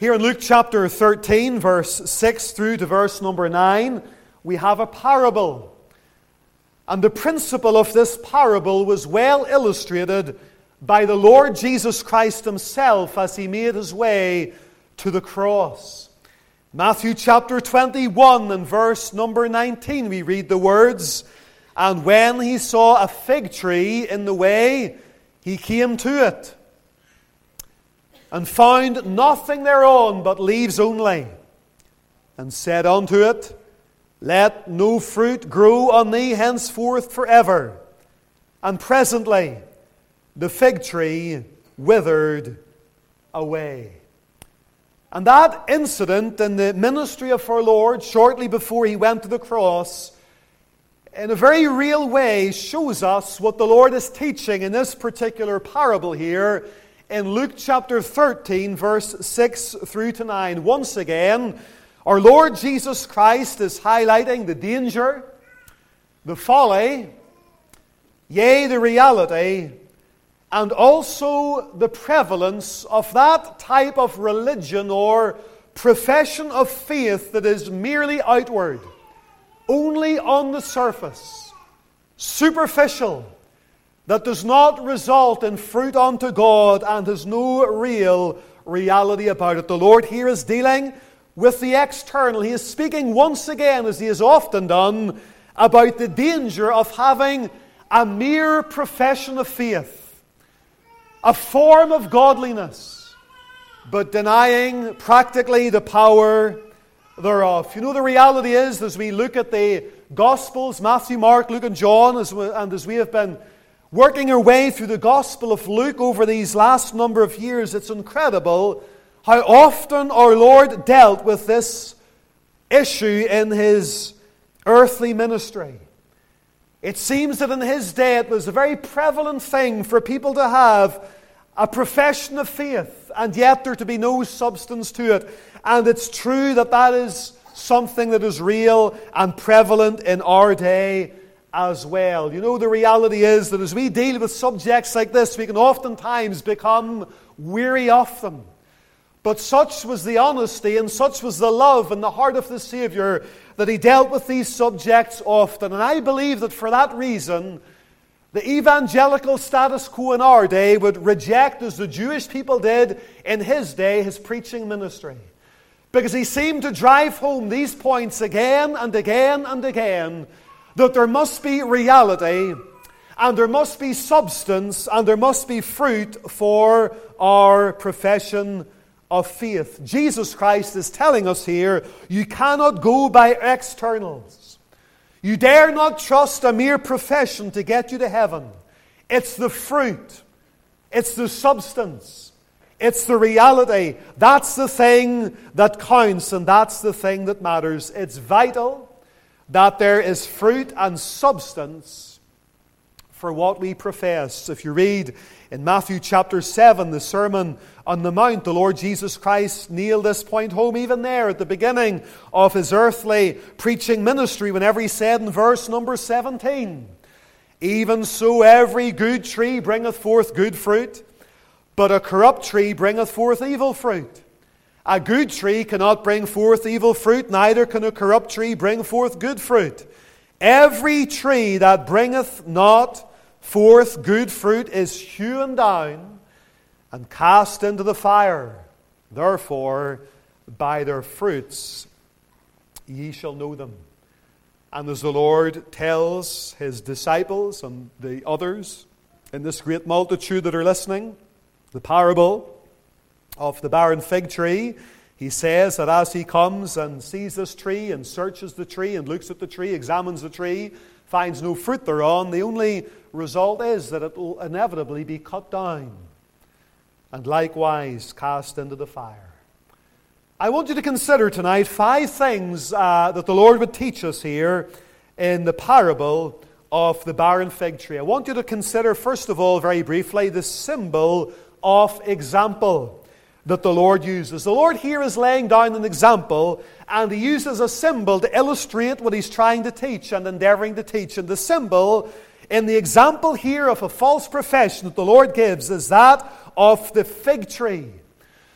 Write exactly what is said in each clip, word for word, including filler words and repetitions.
Here in Luke chapter thirteen, verse six through to verse number nine, we have a parable. And the principle of this parable was well illustrated by the Lord Jesus Christ himself as he made his way to the cross. Matthew chapter twenty-one and verse number nineteen, we read the words, "And when he saw a fig tree in the way, he came to it, and found nothing thereon but leaves only, and said unto it, Let no fruit grow on thee henceforth forever. And presently the fig tree withered away." And that incident in the ministry of our Lord, shortly before he went to the cross, in a very real way shows us what the Lord is teaching in this particular parable here in Luke chapter thirteen, verse six through to nine. Once again, our Lord Jesus Christ is highlighting the danger, the folly, yea, the reality, and also the prevalence of that type of religion or profession of faith that is merely outward, only on the surface, superficial, that does not result in fruit unto God and has no real reality about it. The Lord here is dealing with the external. He is speaking once again, as he has often done, about the danger of having a mere profession of faith, a form of godliness, but denying practically the power thereof. You know, the reality is, as we look at the Gospels, Matthew, Mark, Luke, and John, as we, and as we have been working our way through the Gospel of Luke over these last number of years, it's incredible how often our Lord dealt with this issue in his earthly ministry. It seems that in his day it was a very prevalent thing for people to have a profession of faith, and yet there to be no substance to it. And it's true that that is something that is real and prevalent in our day as well. You know, the reality is that as we deal with subjects like this, we can oftentimes become weary of them. But such was the honesty and such was the love in the heart of the Savior that he dealt with these subjects often. And I believe that for that reason, the evangelical status quo in our day would reject, as the Jewish people did in his day, his preaching ministry. Because he seemed to drive home these points again and again and again, that there must be reality, and there must be substance, and there must be fruit for our profession of faith. Jesus Christ is telling us here, you cannot go by externals. You dare not trust a mere profession to get you to heaven. It's the fruit. It's the substance. It's the reality. That's the thing that counts, and that's the thing that matters. It's vital that there is fruit and substance for what we profess. If you read in Matthew chapter seven, the Sermon on the Mount, the Lord Jesus Christ nailed this point home even there at the beginning of his earthly preaching ministry, whenever he said in verse number seventeen, "Even so every good tree bringeth forth good fruit, but a corrupt tree bringeth forth evil fruit. A good tree cannot bring forth evil fruit, neither can a corrupt tree bring forth good fruit. Every tree that bringeth not forth good fruit is hewn down and cast into the fire. Therefore, by their fruits ye shall know them." And as the Lord tells his disciples and the others in this great multitude that are listening, the parable of the barren fig tree, he says that as he comes and sees this tree and searches the tree and looks at the tree, examines the tree, finds no fruit thereon, the only result is that it will inevitably be cut down and likewise cast into the fire. I want you to consider tonight five things uh, that the Lord would teach us here in the parable of the barren fig tree. I want you to consider, first of all, very briefly, the symbol of example that the Lord uses. The Lord here is laying down an example, and he uses a symbol to illustrate what he's trying to teach and endeavoring to teach. And the symbol in the example here of a false profession that the Lord gives is that of the fig tree.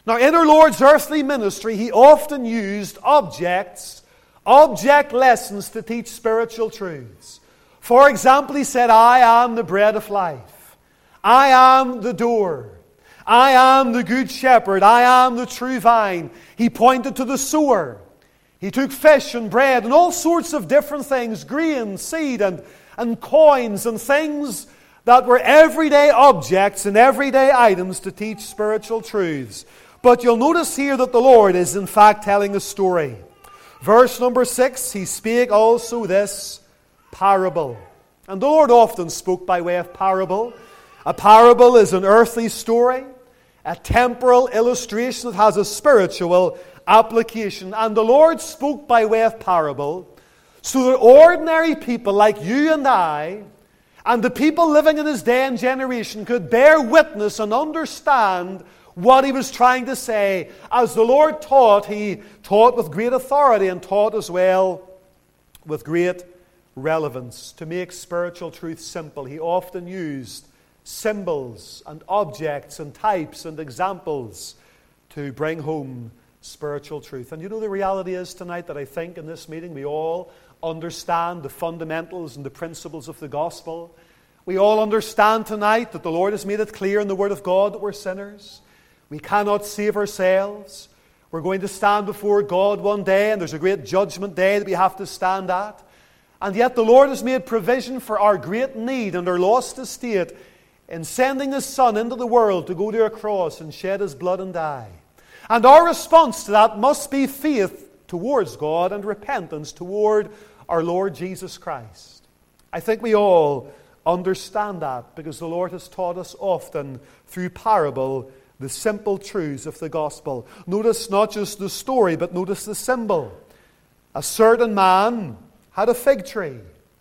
Now, in our Lord's earthly ministry, he often used objects, object lessons to teach spiritual truths. For example, he said, I am the bread of life. I am the door. I am the good shepherd. I am the true vine. He pointed to the sower. He took fish and bread and all sorts of different things, grain, seed, and, and coins and things that were everyday objects and everyday items to teach spiritual truths. But you'll notice here that the Lord is in fact telling a story. Verse number six, he spake also this parable. And the Lord often spoke by way of parable. A parable is an earthly story, a temporal illustration that has a spiritual application. And the Lord spoke by way of parable so that ordinary people like you and I and the people living in his day and generation could bear witness and understand what he was trying to say. As the Lord taught, he taught with great authority and taught as well with great relevance. To make spiritual truth simple, he often used symbols and objects and types and examples to bring home spiritual truth. And you know, the reality is tonight that I think in this meeting we all understand the fundamentals and the principles of the gospel. We all understand tonight that the Lord has made it clear in the Word of God that we're sinners. We cannot save ourselves. We're going to stand before God one day, and there's a great judgment day that we have to stand at. And yet the Lord has made provision for our great need and our lost estate in sending His Son into the world to go to a cross and shed His blood and die. And our response to that must be faith towards God and repentance toward our Lord Jesus Christ. I think we all understand that because the Lord has taught us often through parable the simple truths of the gospel. Notice not just the story, but notice the symbol. A certain man had a fig tree.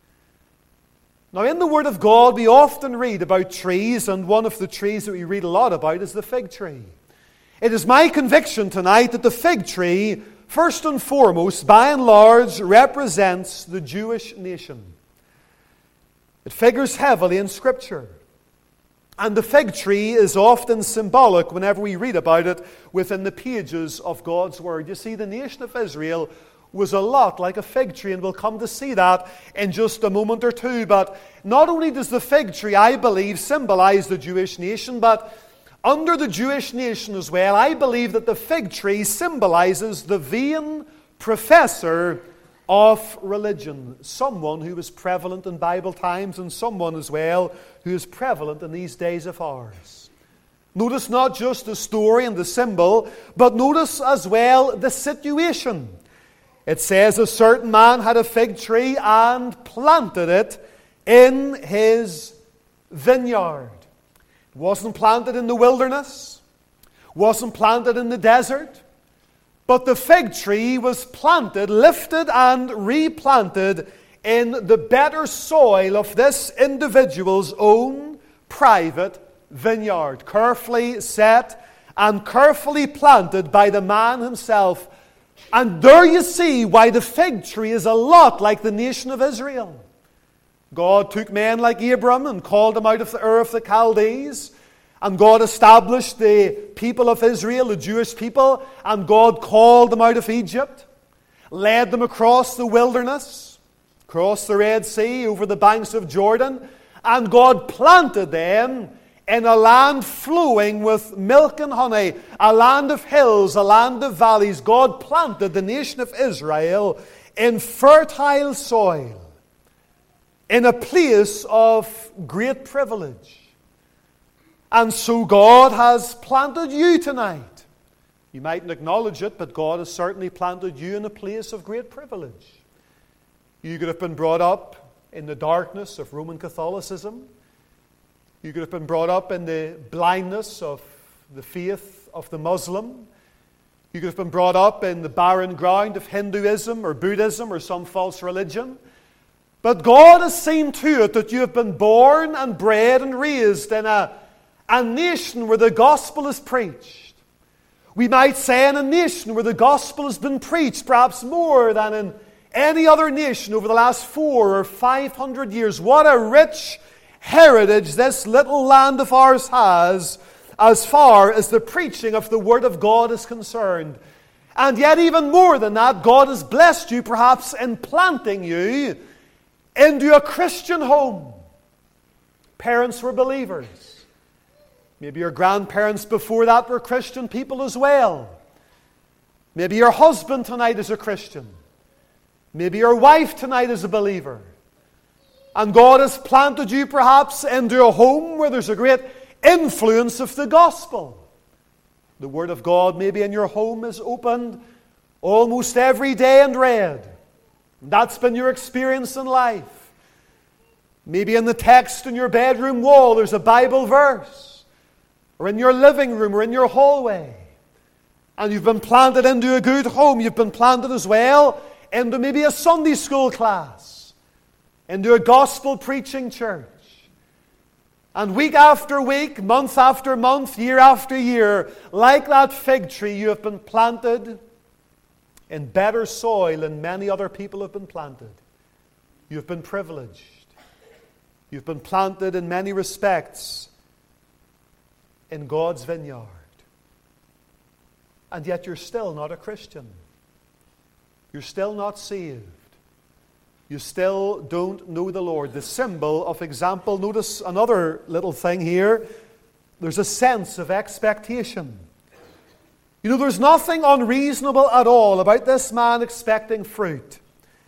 Now, in the Word of God, we often read about trees, and one of the trees that we read a lot about is the fig tree. It is my conviction tonight that the fig tree, first and foremost, by and large, represents the Jewish nation. It figures heavily in Scripture. And the fig tree is often symbolic whenever we read about it within the pages of God's Word. You see, the nation of Israel was a lot like a fig tree, and we'll come to see that in just a moment or two. But not only does the fig tree, I believe, symbolize the Jewish nation, but under the Jewish nation as well, I believe that the fig tree symbolizes the vain professor of religion. Someone who was prevalent in Bible times and someone as well who is prevalent in these days of ours. Notice not just the story and the symbol, but notice as well the situation. It says a certain man had a fig tree and planted it in his vineyard. It wasn't planted in the wilderness, wasn't planted in the desert, but the fig tree was planted, lifted and replanted in the better soil of this individual's own private vineyard, carefully set and carefully planted by the man himself. And there you see why the fig tree is a lot like the nation of Israel. God took men like Abram and called them out of the Ur of the Chaldees. And God established the people of Israel, the Jewish people, and God called them out of Egypt, led them across the wilderness, across the Red Sea, over the banks of Jordan, and God planted them in a land flowing with milk and honey, a land of hills, a land of valleys. God planted the nation of Israel in fertile soil, in a place of great privilege. And so God has planted you tonight. You mightn't acknowledge it, but God has certainly planted you in a place of great privilege. You could have been brought up in the darkness of Roman Catholicism. You could have been brought up in the blindness of the faith of the Muslim. You could have been brought up in the barren ground of Hinduism or Buddhism or some false religion. But God has seen to it that you have been born and bred and raised in a, a nation where the gospel is preached. We might say in a nation where the gospel has been preached perhaps more than in any other nation over the last four or five hundred years. What a rich heritage this little land of ours has as far as the preaching of the Word of God is concerned. And yet even more than that, God has blessed you perhaps in planting you into a Christian home. Parents were believers. Maybe your grandparents before that were Christian people as well. Maybe your husband tonight is a Christian. Maybe your wife tonight is a believer. And God has planted you perhaps into a home where there's a great influence of the gospel. The Word of God maybe in your home is opened almost every day and read. That's been your experience in life. Maybe in the text in your bedroom wall there's a Bible verse. Or in your living room or in your hallway. And you've been planted into a good home. You've been planted as well into maybe a Sunday school class. Into a gospel preaching church. And week after week, month after month, year after year, like that fig tree, you have been planted in better soil than many other people have been planted. You've been privileged. You've been planted in many respects in God's vineyard. And yet you're still not a Christian. You're still not saved. You still don't know the Lord. The symbol of example, notice another little thing here. There's a sense of expectation. You know, there's nothing unreasonable at all about this man expecting fruit.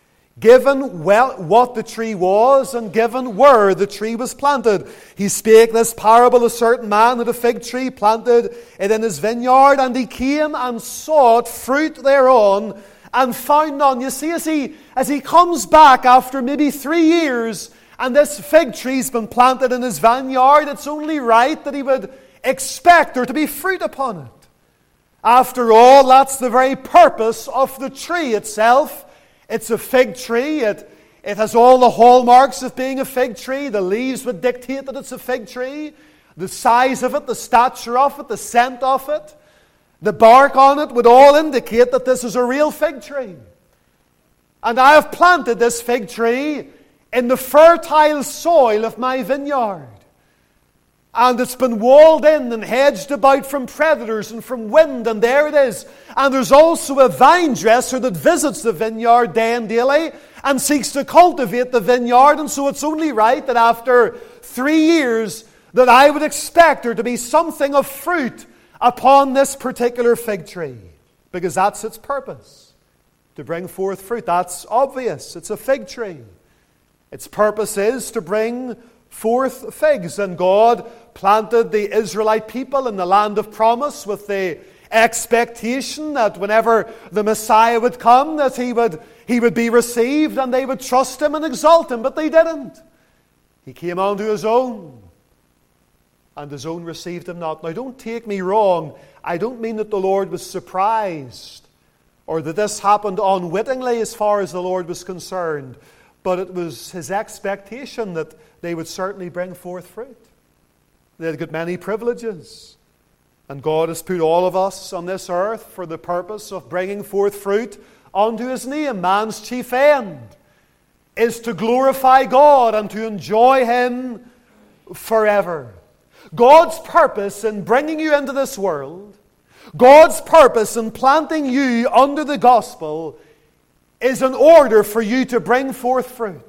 Given well what the tree was and given where the tree was planted. He spake this parable, a certain man had a fig tree, planted it in his vineyard, and he came and sought fruit thereon, and found none. You see, as he, as he comes back after maybe three years, and this fig tree's been planted in his vineyard, it's only right that he would expect there to be fruit upon it. After all, that's the very purpose of the tree itself. It's a fig tree. It, it has all the hallmarks of being a fig tree. The leaves would dictate that it's a fig tree. The size of it, the stature of it, the scent of it. The bark on it would all indicate that this is a real fig tree. And I have planted this fig tree in the fertile soil of my vineyard. And it's been walled in and hedged about from predators and from wind, and there it is. And there's also a vine dresser that visits the vineyard day and daily and seeks to cultivate the vineyard. And so it's only right that after three years that I would expect there to be something of fruit upon this particular fig tree, because that's its purpose, to bring forth fruit. That's obvious. It's a fig tree. Its purpose is to bring forth figs, and God planted the Israelite people in the land of promise with the expectation that whenever the Messiah would come, that he would, he would be received and they would trust him and exalt him, but they didn't. He came unto his own, and his own received him not. Now, don't take me wrong. I don't mean that the Lord was surprised or that this happened unwittingly as far as the Lord was concerned. But it was his expectation that they would certainly bring forth fruit. They had got many privileges. And God has put all of us on this earth for the purpose of bringing forth fruit unto his name. Man's chief end is to glorify God and to enjoy him forever. God's purpose in bringing you into this world, God's purpose in planting you under the gospel, is in order for you to bring forth fruit.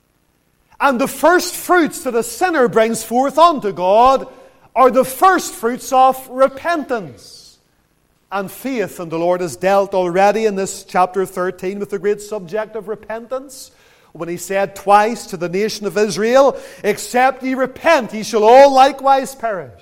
And the first fruits that a sinner brings forth unto God are the first fruits of repentance and faith. And the Lord has dealt already in this chapter thirteen with the great subject of repentance, when he said twice to the nation of Israel, "Except ye repent, ye shall all likewise perish."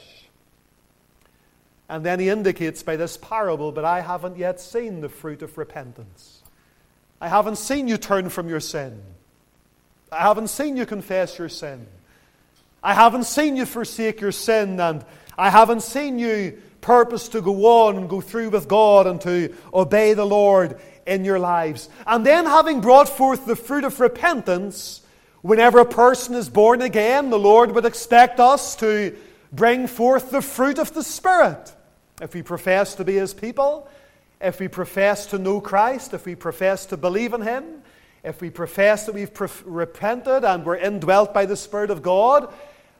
And then he indicates by this parable, "But I haven't yet seen the fruit of repentance. I haven't seen you turn from your sin. I haven't seen you confess your sin. I haven't seen you forsake your sin, and I haven't seen you purpose to go on and go through with God and to obey the Lord in your lives." And then, having brought forth the fruit of repentance, whenever a person is born again, the Lord would expect us to bring forth the fruit of the Spirit. If we profess to be his people, if we profess to know Christ, if we profess to believe in him, if we profess that we've pre- repented and we're indwelt by the Spirit of God,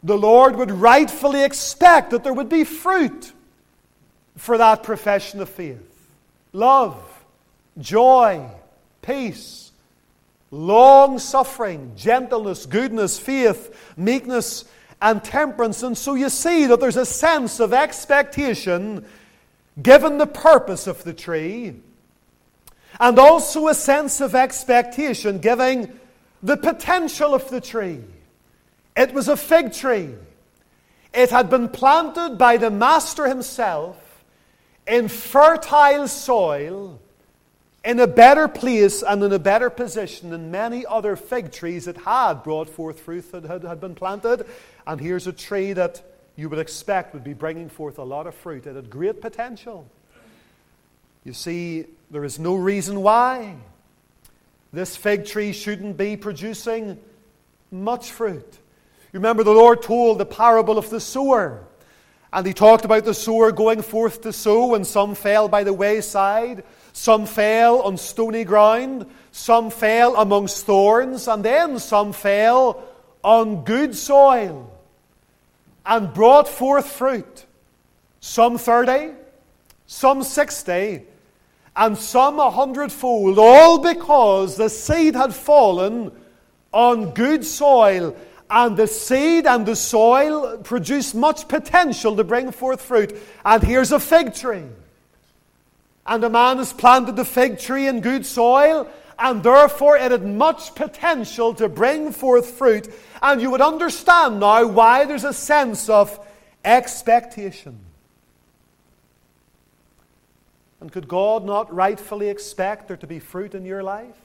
the Lord would rightfully expect that there would be fruit for that profession of faith. Love, joy, peace, long-suffering, gentleness, goodness, faith, meekness, and temperance. And so you see that there's a sense of expectation given the purpose of the tree, and also a sense of expectation giving the potential of the tree. It was a fig tree. It had been planted by the Master himself in fertile soil, in a better place and in a better position than many other fig trees that had brought forth fruit that had, had been planted. And here's a tree that you would expect would be bringing forth a lot of fruit. It had great potential. You see, there is no reason why this fig tree shouldn't be producing much fruit. You remember the Lord told the parable of the sower. And he talked about the sower going forth to sow, and some fell by the wayside, some fell on stony ground, some fell amongst thorns, and then some fell on good soil and brought forth fruit. Some thirty, some sixty, and some a hundredfold, all because the seed had fallen on good soil. And the seed and the soil produce much potential to bring forth fruit. And here's a fig tree. And a man has planted the fig tree in good soil, and therefore it had much potential to bring forth fruit. And you would understand now why there's a sense of expectation. And could God not rightfully expect there to be fruit in your life?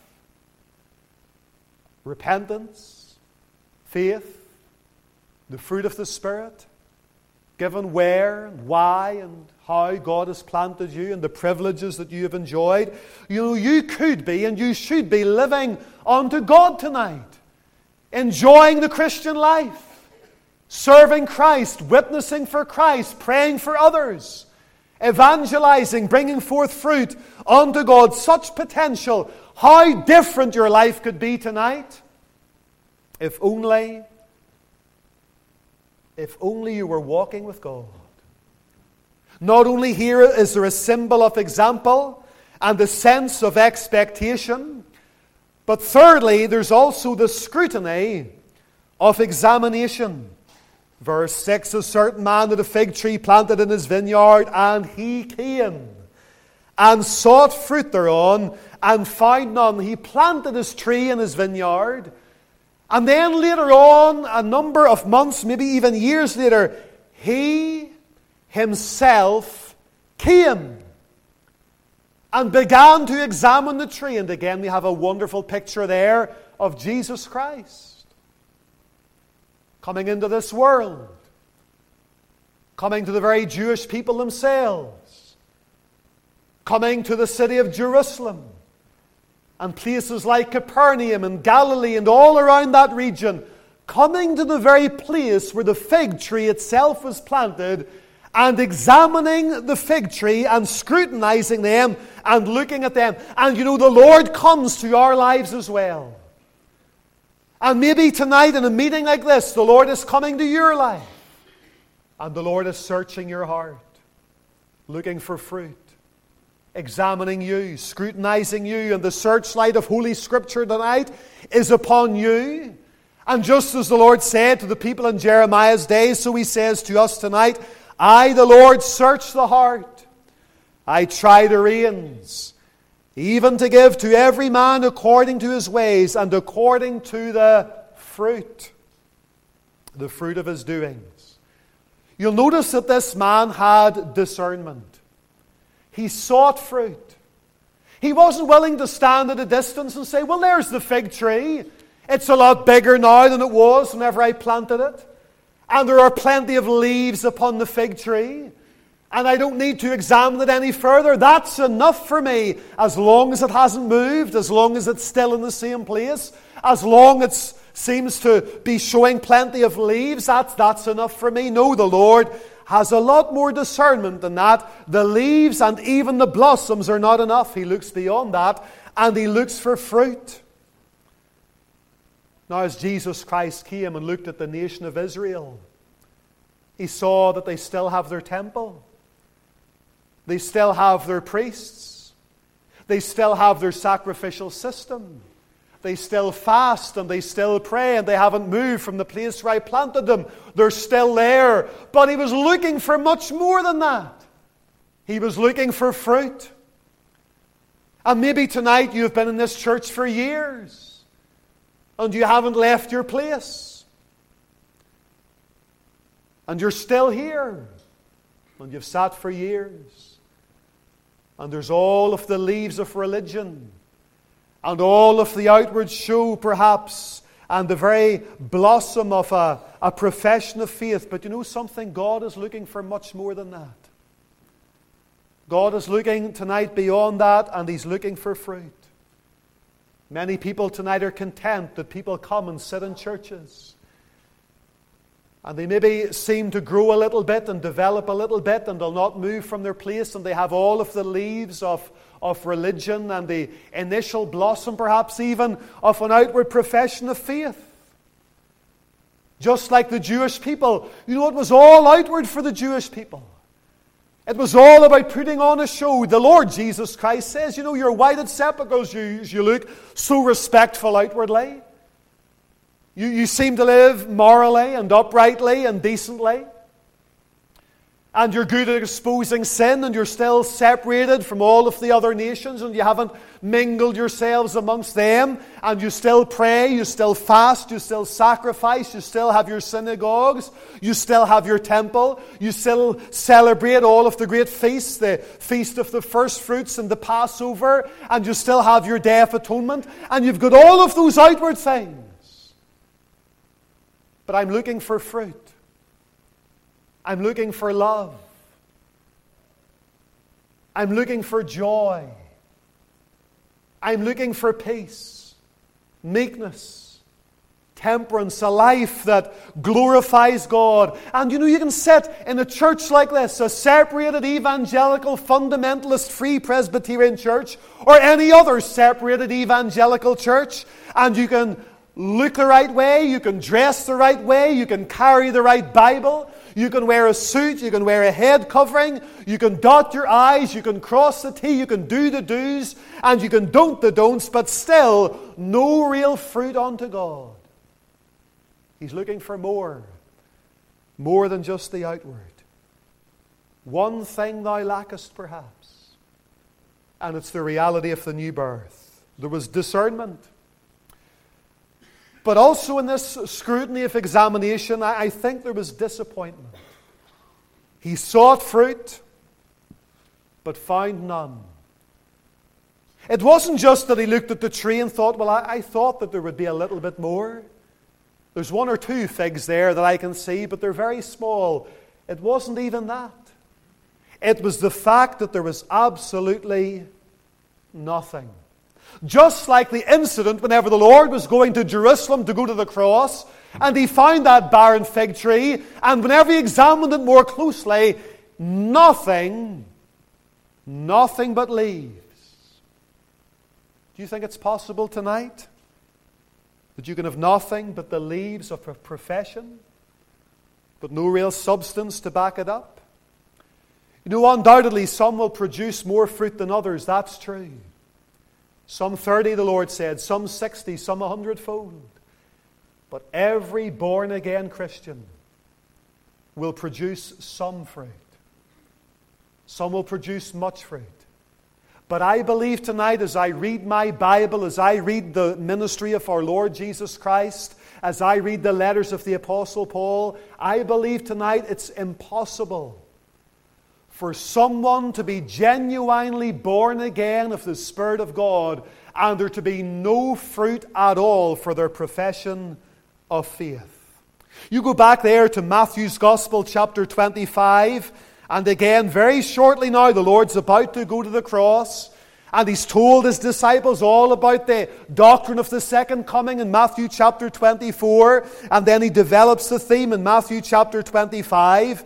Repentance, faith, the fruit of the Spirit, given where and why and how God has planted you and the privileges that you have enjoyed. You know, you could be and you should be living unto God tonight, enjoying the Christian life, serving Christ, witnessing for Christ, praying for others, evangelizing, bringing forth fruit unto God. Such potential. How different your life could be tonight if only, if only you were walking with God. Not only here is there a symbol of example and a sense of expectation, but thirdly, there's also the scrutiny of examination. Verse six, a certain man had a fig tree planted in his vineyard, and he came and sought fruit thereon, and found none. He planted his tree in his vineyard, and then later on, a number of months, maybe even years later, he himself came and began to examine the tree. And again, we have a wonderful picture there of Jesus Christ coming into this world, coming to the very Jewish people themselves, coming to the city of Jerusalem, and places like Capernaum and Galilee and all around that region, coming to the very place where the fig tree itself was planted, and examining the fig tree and scrutinizing them and looking at them. And you know, the Lord comes to our lives as well. And maybe tonight in a meeting like this, the Lord is coming to your life. And the Lord is searching your heart, looking for fruit, examining you, scrutinizing you, and the searchlight of Holy Scripture tonight is upon you. And just as the Lord said to the people in Jeremiah's days, so He says to us tonight, I, the Lord, search the heart. I try the reins, even to give to every man according to his ways and according to the fruit, the fruit of his doings. You'll notice that this man had discernment. He sought fruit. He wasn't willing to stand at a distance and say, well, there's the fig tree. It's a lot bigger now than it was whenever I planted it. And there are plenty of leaves upon the fig tree. And I don't need to examine it any further. That's enough for me. As long as it hasn't moved, as long as it's still in the same place, as long as it seems to be showing plenty of leaves, that's, that's enough for me. No, the Lord has a lot more discernment than that. The leaves and even the blossoms are not enough. He looks beyond that, and He looks for fruit. Now, as Jesus Christ came and looked at the nation of Israel, He saw that they still have their temple. They still have their priests. They still have their sacrificial system. They still fast and they still pray, and they haven't moved from the place where I planted them. They're still there. But he was looking for much more than that. He was looking for fruit. And maybe tonight you've been in this church for years and you haven't left your place. And you're still here. And you've sat for years. And there's all of the leaves of religion. And all of the outward show, perhaps. And the very blossom of a, a profession of faith. But you know something? God is looking for much more than that. God is looking tonight beyond that, and He's looking for fruit. Many people tonight are content that people come and sit in churches. And they maybe seem to grow a little bit and develop a little bit, and they'll not move from their place, and they have all of the leaves of, of religion and the initial blossom, perhaps even, of an outward profession of faith. Just like the Jewish people. You know, it was all outward for the Jewish people. It was all about putting on a show. The Lord Jesus Christ says, you know, your whited sepulchres, you, you look so respectful outwardly. You, you seem to live morally and uprightly and decently. And you're good at exposing sin, and you're still separated from all of the other nations, and you haven't mingled yourselves amongst them, and you still pray, you still fast, you still sacrifice, you still have your synagogues, you still have your temple, you still celebrate all of the great feasts, the Feast of the First Fruits and the Passover, and you still have your Day of Atonement, and you've got all of those outward things. But I'm looking for fruit. I'm looking for love. I'm looking for joy. I'm looking for peace, meekness, temperance, a life that glorifies God. And you know, you can sit in a church like this, a separated evangelical, fundamentalist, free Presbyterian church, or any other separated evangelical church, and you can look the right way, you can dress the right way, you can carry the right Bible, you can wear a suit, you can wear a head covering, you can dot your I's, you can cross the T, you can do the do's, and you can don't the don'ts, but still no real fruit unto God. He's looking for more, more than just the outward. One thing thou lackest, perhaps, and it's the reality of the new birth. There was discernment. But also in this scrutiny of examination, I think there was disappointment. He sought fruit, but found none. It wasn't just that he looked at the tree and thought, well, I, I thought that there would be a little bit more. There's one or two figs there that I can see, but they're very small. It wasn't even that. It was the fact that there was absolutely nothing. Just like the incident whenever the Lord was going to Jerusalem to go to the cross, and he found that barren fig tree, and whenever he examined it more closely, nothing, nothing but leaves. Do you think it's possible tonight that you can have nothing but the leaves of a profession, but no real substance to back it up? You know, undoubtedly some will produce more fruit than others, that's true. Some thirty, the Lord said, some sixty, some a hundredfold. But every born-again Christian will produce some fruit. Some will produce much fruit. But I believe tonight, as I read my Bible, as I read the ministry of our Lord Jesus Christ, as I read the letters of the Apostle Paul, I believe tonight it's impossible for someone to be genuinely born again of the Spirit of God and there to be no fruit at all for their profession of faith. You go back there to Matthew's Gospel, chapter twenty-five, and again, very shortly now, the Lord's about to go to the cross, and He's told His disciples all about the doctrine of the second coming in Matthew chapter twenty-four, and then He develops the theme in Matthew chapter twenty-five.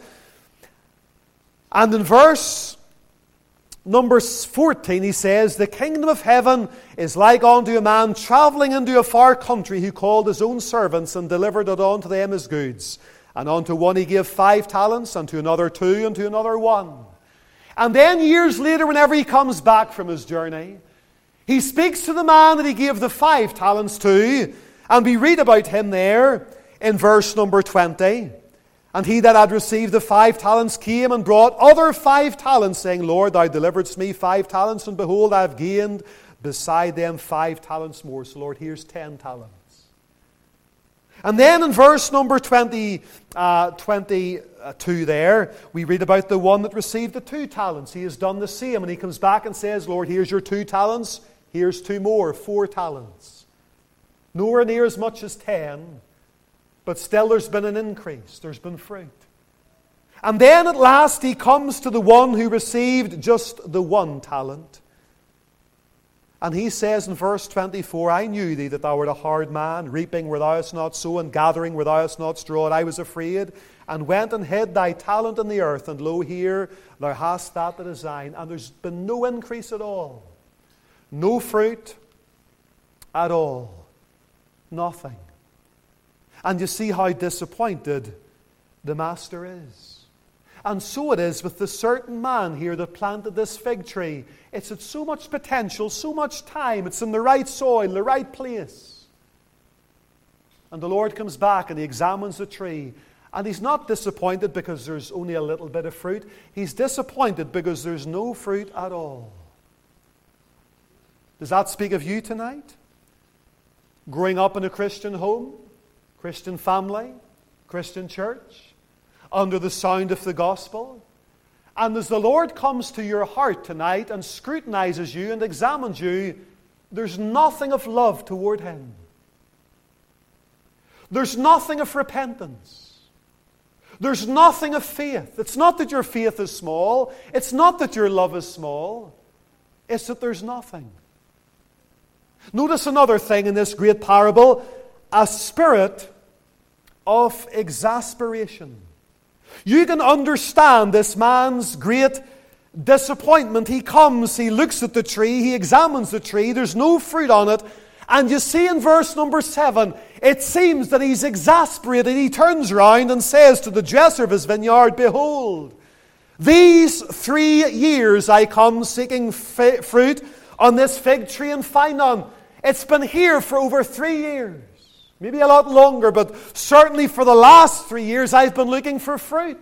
And in verse number fourteen, he says, the kingdom of heaven is like unto a man travelling into a far country, who called his own servants and delivered it unto them as goods. And unto one he gave five talents, and to another two, and to another one. And then years later, whenever he comes back from his journey, he speaks to the man that he gave the five talents to, and we read about him there in verse number twenty. And he that had received the five talents came and brought other five talents, saying, Lord, thou deliveredst me five talents, and behold, I have gained beside them five talents more. So Lord, here's ten talents. And then in verse number twenty, uh, twenty-two there, we read about the one that received the two talents. He has done the same, and he comes back and says, Lord, here's your two talents, here's two more, four talents. Nowhere near as much as ten, but still there's been an increase, there's been fruit. And then at last he comes to the one who received just the one talent. And he says in verse twenty-four, I knew thee that thou wert a hard man, reaping where thou hast not sown, gathering where thou hast not strawed. I was afraid, and went and hid thy talent in the earth, and lo, here thou hast that that is thine. And there's been no increase at all. No fruit at all. Nothing. And you see how disappointed the master is. And so it is with the certain man here that planted this fig tree. It's at so much potential, so much time. It's in the right soil, the right place. And the Lord comes back and he examines the tree. And he's not disappointed because there's only a little bit of fruit. He's disappointed because there's no fruit at all. Does that speak of you tonight? Growing up in a Christian home, Christian family, Christian church, under the sound of the gospel. And as the Lord comes to your heart tonight and scrutinizes you and examines you, there's nothing of love toward Him. There's nothing of repentance. There's nothing of faith. It's not that your faith is small. It's not that your love is small. It's that there's nothing. Notice another thing in this great parable, a spirit of exasperation. You can understand this man's great disappointment. He comes, he looks at the tree, he examines the tree, there's no fruit on it. And you see in verse number seven, it seems that he's exasperated. He turns around and says to the dresser of his vineyard, Behold, these three years I come seeking f- fruit on this fig tree and find none. It's been here for over three years. Maybe a lot longer, but certainly for the last three years I've been looking for fruit.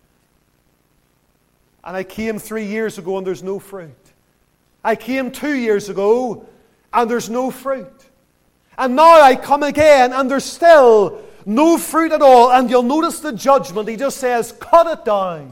And I came three years ago and there's no fruit. I came two years ago and there's no fruit. And now I come again and there's still no fruit at all. And you'll notice the judgment. He just says, cut it down.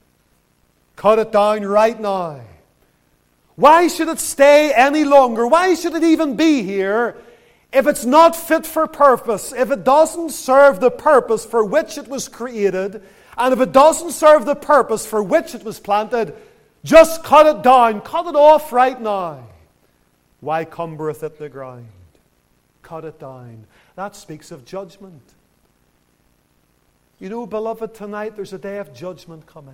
Cut it down right now. Why should it stay any longer? Why should it even be here? If it's not fit for purpose, if it doesn't serve the purpose for which it was created, and if it doesn't serve the purpose for which it was planted, just cut it down, cut it off right now. Why cumbereth it the ground? Cut it down. That speaks of judgment. You know, beloved, tonight there's a day of judgment coming.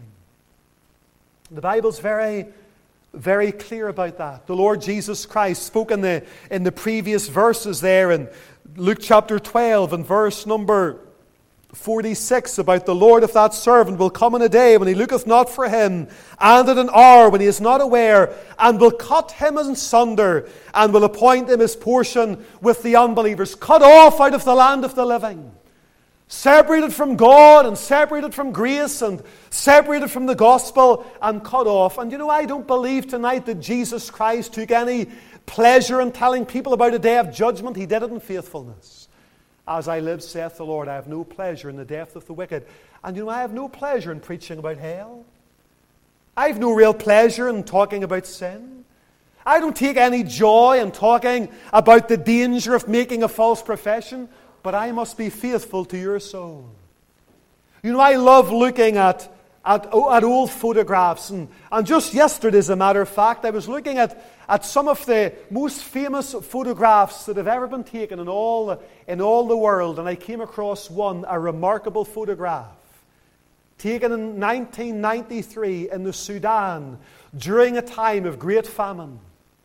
The Bible's very Very clear about that. The Lord Jesus Christ spoke in the, in the previous verses there in Luke chapter twelve and verse number forty-six about the Lord of that servant will come in a day when he looketh not for him, and at an hour when he is not aware, and will cut him in sunder, and will appoint him his portion with the unbelievers. Cut off out of the land of the living. Separated from God and separated from grace and separated from the gospel and cut off. And you know, I don't believe tonight that Jesus Christ took any pleasure in telling people about a day of judgment. He did it in faithfulness. As I live, saith the Lord, I have no pleasure in the death of the wicked. And you know, I have no pleasure in preaching about hell. I have no real pleasure in talking about sin. I don't take any joy in talking about the danger of making a false profession. But I must be faithful to your soul. You know, I love looking at, at, at old photographs. And, and just yesterday, as a matter of fact, I was looking at, at some of the most famous photographs that have ever been taken in all, in all the world. And I came across one, a remarkable photograph, taken in nineteen ninety-three in the Sudan during a time of great famine.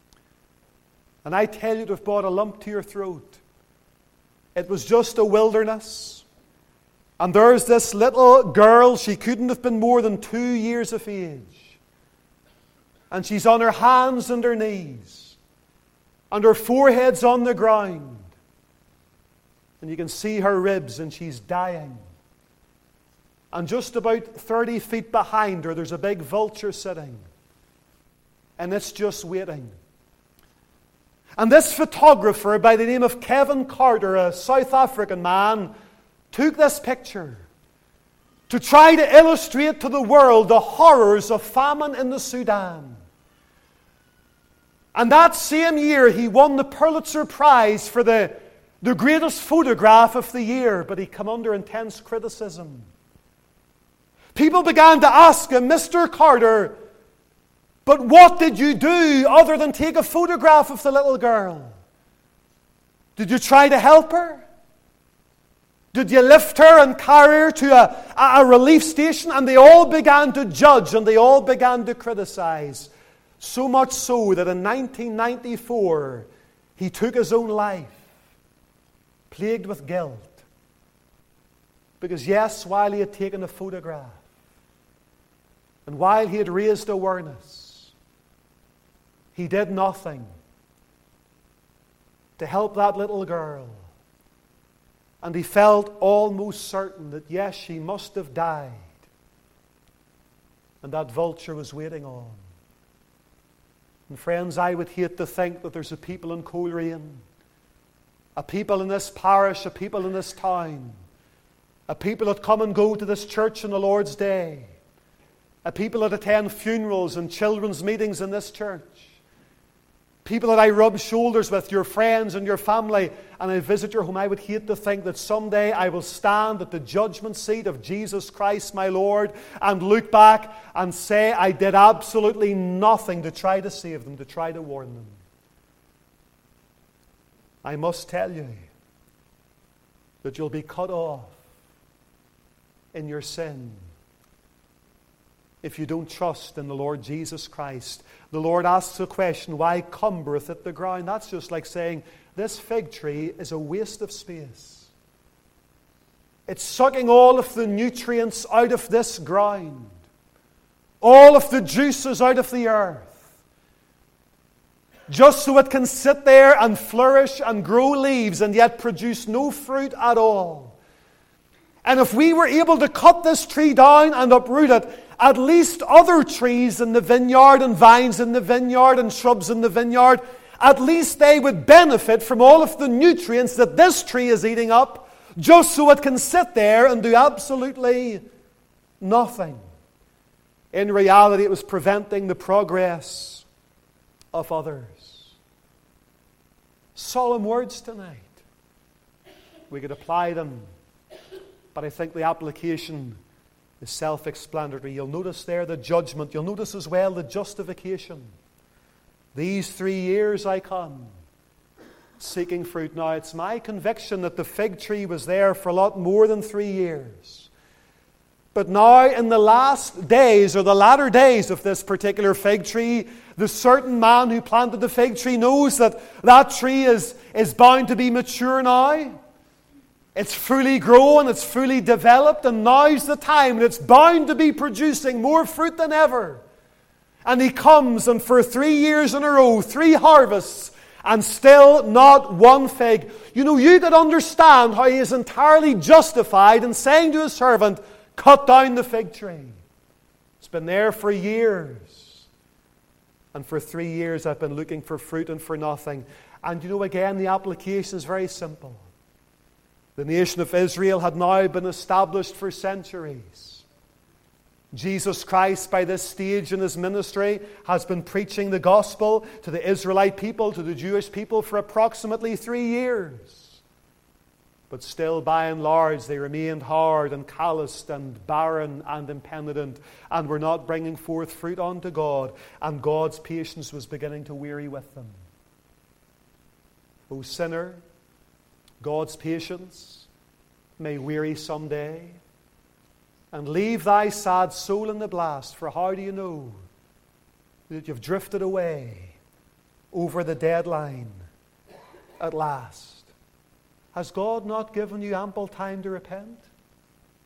And I tell you, it have brought a lump to your throat. It was just a wilderness, And there's this little girl, she couldn't have been more than two years of age. And she's on her hands and her knees. And her forehead's on the ground. And you can see her ribs, and she's dying. And just about thirty feet behind her, there's a big vulture sitting. And it's just waiting. And this photographer by the name of Kevin Carter, a South African man, took this picture to try to illustrate to the world the horrors of famine in the Sudan. And that same year, he won the Pulitzer Prize for the, the greatest photograph of the year, but he came under intense criticism. People began to ask him, Mister Carter, but what did you do other than take a photograph of the little girl? Did you try to help her? Did you lift her and carry her to a, a relief station? And they all began to judge and they all began to criticize. So much so that in nineteen ninety-four, he took his own life, plagued with guilt. Because yes, while he had taken a photograph, and while he had raised awareness, he did nothing to help that little girl. And he felt almost certain that yes, she must have died. And that vulture was waiting on. And friends, I would hate to think that there's a people in Coleraine, a people in this parish, a people in this town, a people that come and go to this church on the Lord's Day, a people that attend funerals and children's meetings in this church, people that I rub shoulders with, your friends and your family, and I visit your home. I would hate to think that someday I will stand at the judgment seat of Jesus Christ, my Lord, and look back and say I did absolutely nothing to try to save them, to try to warn them. I must tell you that you'll be cut off in your sin if you don't trust in the Lord Jesus Christ. The Lord asks a question, why cumbereth it the ground? That's just like saying, this fig tree is a waste of space. It's sucking all of the nutrients out of this ground, all of the juices out of the earth, just so it can sit there and flourish and grow leaves and yet produce no fruit at all. And if we were able to cut this tree down and uproot it, at least other trees in the vineyard and vines in the vineyard and shrubs in the vineyard, at least they would benefit from all of the nutrients that this tree is eating up, just so it can sit there and do absolutely nothing. In reality, it was preventing the progress of others. Solemn words tonight. We could apply them, but I think the application is self-explanatory. You'll notice there the judgment. You'll notice as well the justification. These three years I come, seeking fruit. Now, it's my conviction that the fig tree was there for a lot more than three years. But now, in the last days, or the latter days of this particular fig tree, the certain man who planted the fig tree knows that that tree is, is bound to be mature now. It's fully grown, it's fully developed, and now's the time, and it's bound to be producing more fruit than ever. And he comes, and for three years in a row, three harvests, and still not one fig. You know, you could understand how he is entirely justified in saying to his servant, cut down the fig tree. It's been there for years. And for three years I've been looking for fruit and for nothing. And you know, again, the application is very simple. The nation of Israel had now been established for centuries. Jesus Christ, by this stage in his ministry, has been preaching the gospel to the Israelite people, to the Jewish people, for approximately three years. But still, by and large, they remained hard and calloused and barren and impenitent, and were not bringing forth fruit unto God, and God's patience was beginning to weary with them. O sinner, God's patience may weary someday, and leave thy sad soul in the blast, for how do you know that you've drifted away over the deadline at last? Has God not given you ample time to repent?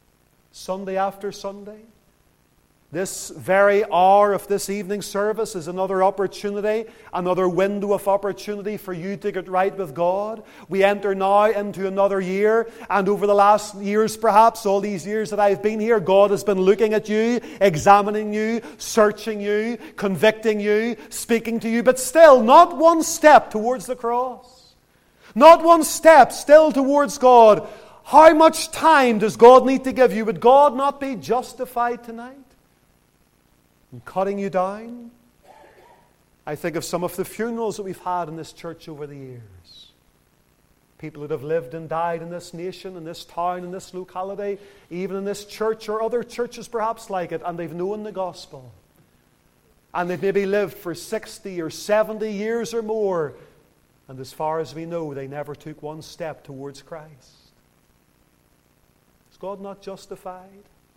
Sunday after Sunday. This very hour of this evening service is another opportunity, another window of opportunity for you to get right with God. We enter now into another year, and over the last years perhaps, all these years that I've been here, God has been looking at you, examining you, searching you, convicting you, speaking to you, but still not one step towards the cross. Not one step still towards God. How much time does God need to give you? Would God not be justified tonight in cutting you down? I think of some of the funerals that we've had in this church over the years. People that have lived and died in this nation, in this town, in this locality, even in this church or other churches perhaps like it, and they've known the gospel. And they've maybe lived for sixty or seventy years or more, and as far as we know, they never took one step towards Christ. Is God not justified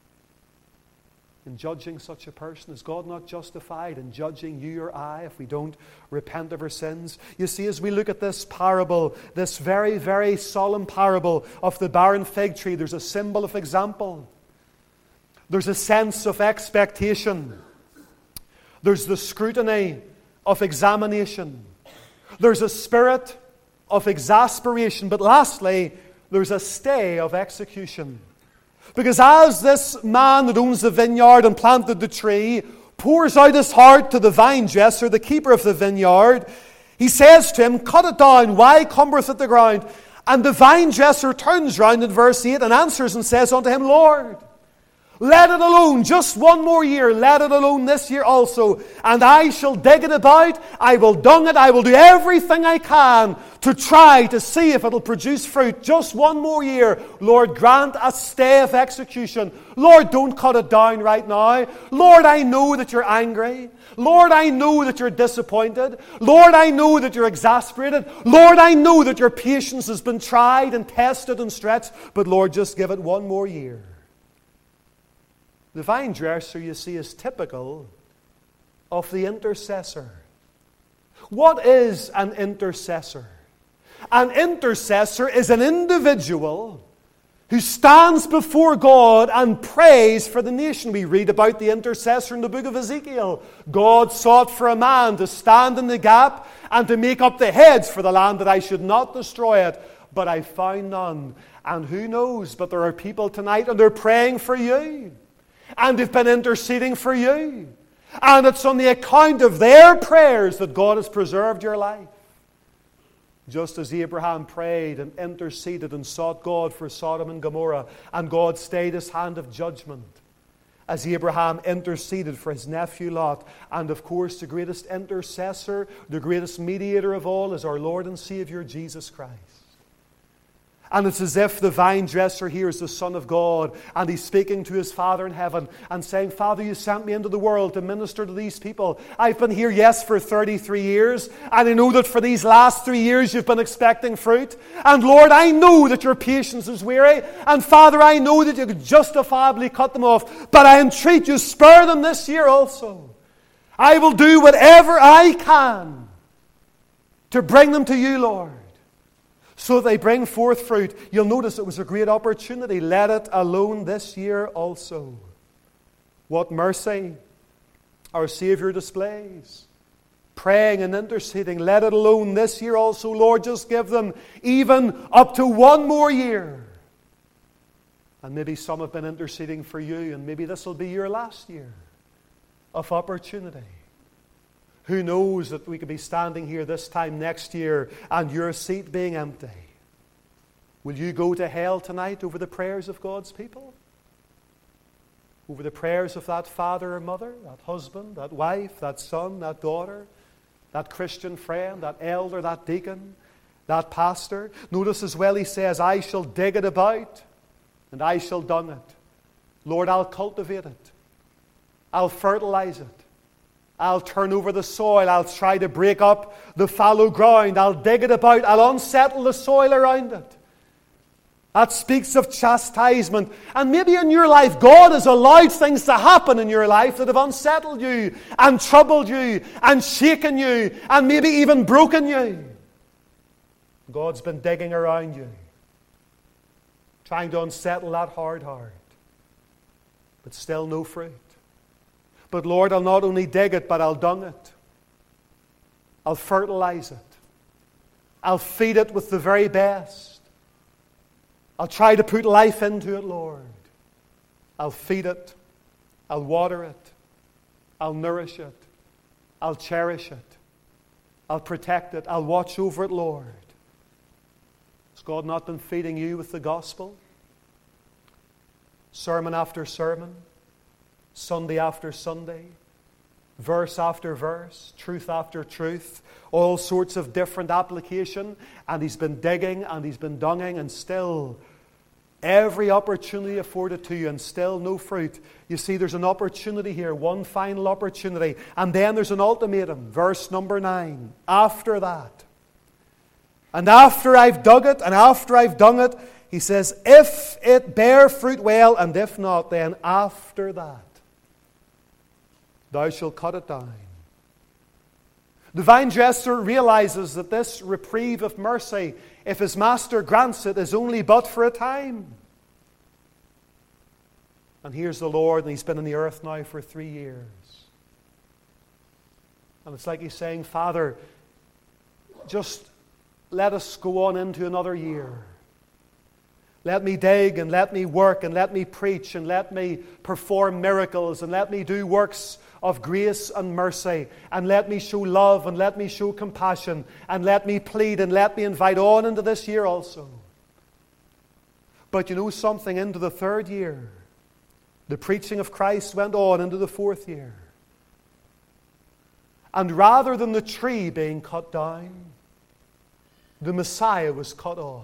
in judging such a person? Is God not justified in judging you or I if we don't repent of our sins? You see, as we look at this parable, this very, very solemn parable of the barren fig tree, there's a symbol of example. There's a sense of expectation. There's the scrutiny of examination. There's a spirit of exasperation. But lastly, there's a stay of execution. Because as this man that owns the vineyard and planted the tree pours out his heart to the vine dresser, the keeper of the vineyard, he says to him, "Cut it down, why cumbereth it the ground?" And the vine dresser turns round in verse eight and answers and says unto him, "Lord, let it alone, just one more year, let it alone this year also, and I shall dig it about, I will dung it, I will do everything I can to try to see if it will produce fruit. Just one more year. Lord, grant a stay of execution. Lord, don't cut it down right now. Lord, I know that you're angry. Lord, I know that you're disappointed. Lord, I know that you're exasperated. Lord, I know that your patience has been tried and tested and stretched, but Lord, just give it one more year." The vine dresser, you see, is typical of the intercessor. What is an intercessor? An intercessor is an individual who stands before God and prays for the nation. We read about the intercessor in the book of Ezekiel. God sought for a man to stand in the gap and to make up the heads for the land, that I should not destroy it, but I found none. And who knows, but there are people tonight and they're praying for you. And they've been interceding for you. And it's on the account of their prayers that God has preserved your life. Just as Abraham prayed and interceded and sought God for Sodom and Gomorrah, and God stayed his hand of judgment, as Abraham interceded for his nephew Lot. And of course, the greatest intercessor, the greatest mediator of all is our Lord and Savior Jesus Christ. And it's as if the vine dresser here is the Son of God, and he's speaking to his Father in heaven and saying, "Father, you sent me into the world to minister to these people. I've been here, yes, for thirty-three years, and I know that for these last three years you've been expecting fruit. And Lord, I know that your patience is weary. And Father, I know that you could justifiably cut them off. But I entreat you, spare them this year also. I will do whatever I can to bring them to you, Lord, so that they bring forth fruit." You'll notice it was a great opportunity. Let it alone this year also. What mercy our Savior displays. Praying and interceding. Let it alone this year also. Lord, just give them even up to one more year. And maybe some have been interceding for you, and maybe this will be your last year of opportunity. Who knows that we could be standing here this time next year and your seat being empty? Will you go to hell tonight over the prayers of God's people? Over the prayers of that father or mother, that husband, that wife, that son, that daughter, that Christian friend, that elder, that deacon, that pastor? Notice as well he says, "I shall dig it about and I shall dung it." Lord, I'll cultivate it. I'll fertilize it. I'll turn over the soil. I'll try to break up the fallow ground. I'll dig it about. I'll unsettle the soil around it. That speaks of chastisement. And maybe in your life, God has allowed things to happen in your life that have unsettled you and troubled you and shaken you and maybe even broken you. God's been digging around you, trying to unsettle that hard heart. but still no fruit. But Lord, I'll not only dig it, but I'll dung it. I'll fertilize it. I'll feed it with the very best. I'll try to put life into it, Lord. I'll feed it. I'll water it. I'll nourish it. I'll cherish it. I'll protect it. I'll watch over it, Lord. Has God not been feeding you with the gospel? Sermon after sermon, Sunday after Sunday, verse after verse, truth after truth, all sorts of different application. And he's been digging and he's been dunging, and still every opportunity afforded to you, and still no fruit. You see, there's an opportunity here, one final opportunity. And then there's an ultimatum, verse number nine. After that, and after I've dug it, and after I've dung it, he says, if it bear fruit, well, and if not, then after that, thou shalt cut it down. The vine dresser realizes that this reprieve of mercy, if his master grants it, is only but for a time. And here's the Lord, and he's been in the earth now for three years. And it's like he's saying, Father, just let us go on into another year. Let me dig, and let me work, and let me preach, and let me perform miracles, and let me do works of grace and mercy, and let me show love, and let me show compassion, and let me plead, and let me invite on into this year also. But you know something, into the third year, the preaching of Christ went on into the fourth year. And rather than the tree being cut down, the Messiah was cut off.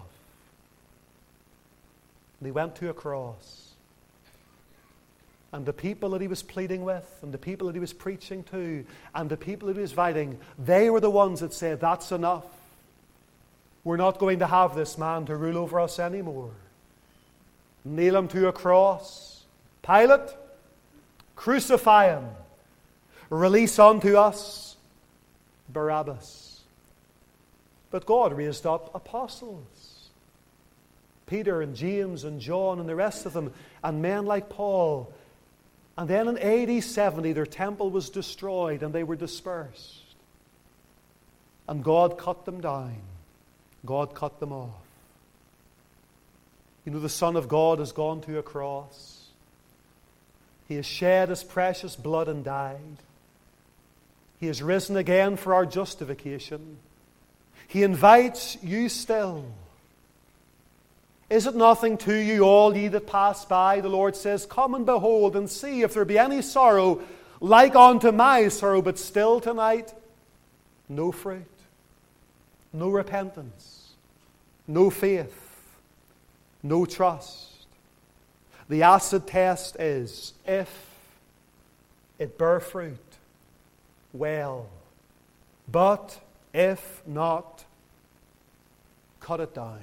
And he went to a cross. And the people that he was pleading with, and the people that he was preaching to, and the people that he was inviting, they were the ones that said, that's enough. We're not going to have this man to rule over us anymore. Nail him to a cross. Pilate, crucify him. Release unto us Barabbas. But God raised up apostles. Peter and James and John and the rest of them, and men like Paul. And then in A D seventy, their temple was destroyed and they were dispersed. And God cut them down. God cut them off. You know, the Son of God has gone to a cross. He has shed His precious blood and died. He has risen again for our justification. He invites you still. Is it nothing to you, all ye that pass by? The Lord says, come and behold and see if there be any sorrow like unto my sorrow, but still tonight, no fruit, no repentance, no faith, no trust. The acid test is, if it bear fruit, well. But if not, cut it down.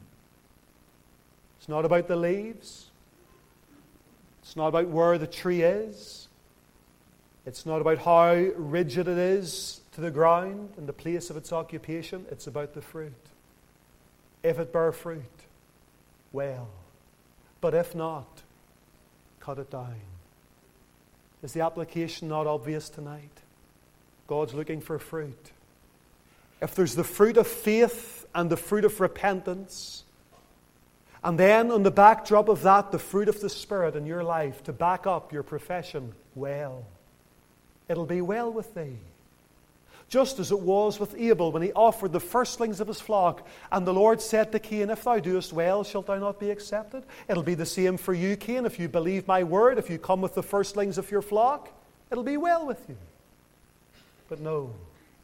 It's not about the leaves. It's not about where the tree is. It's not about how rigid it is to the ground and the place of its occupation. It's about the fruit. If it bear fruit, well. But if not, cut it down. Is the application not obvious tonight? God's looking for fruit. If there's the fruit of faith and the fruit of repentance, and then on the backdrop of that, the fruit of the Spirit in your life to back up your profession, well, it'll be well with thee. Just as it was with Abel when he offered the firstlings of his flock, and the Lord said to Cain, if thou doest well, shalt thou not be accepted? It'll be the same for you, Cain. If you believe my word, if you come with the firstlings of your flock, it'll be well with you. But no.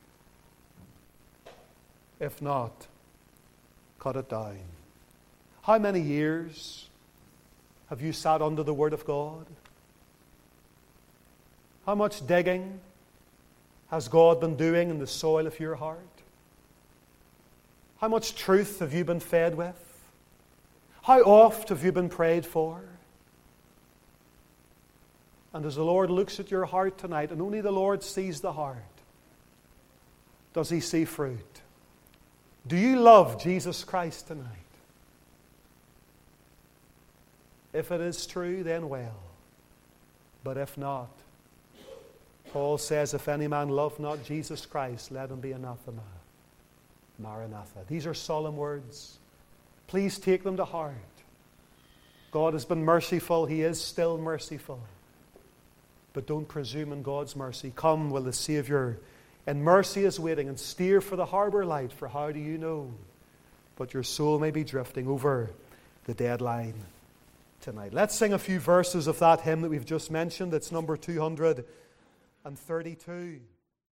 If not, cut it down. How many years have you sat under the Word of God? How much digging has God been doing in the soil of your heart? How much truth have you been fed with? How oft have you been prayed for? And as the Lord looks at your heart tonight, and only the Lord sees the heart, does He see fruit? Do you love Jesus Christ tonight? If it is true, then well. But if not, Paul says, if any man love not Jesus Christ, let him be anathema. Maranatha. These are solemn words. Please take them to heart. God has been merciful. He is still merciful. But don't presume in God's mercy. Come while the Savior in mercy is waiting, and steer for the harbour light, for how do you know? But your soul may be drifting over the deadline tonight. Let's sing a few verses of that hymn that we've just mentioned. It's number two hundred thirty-two.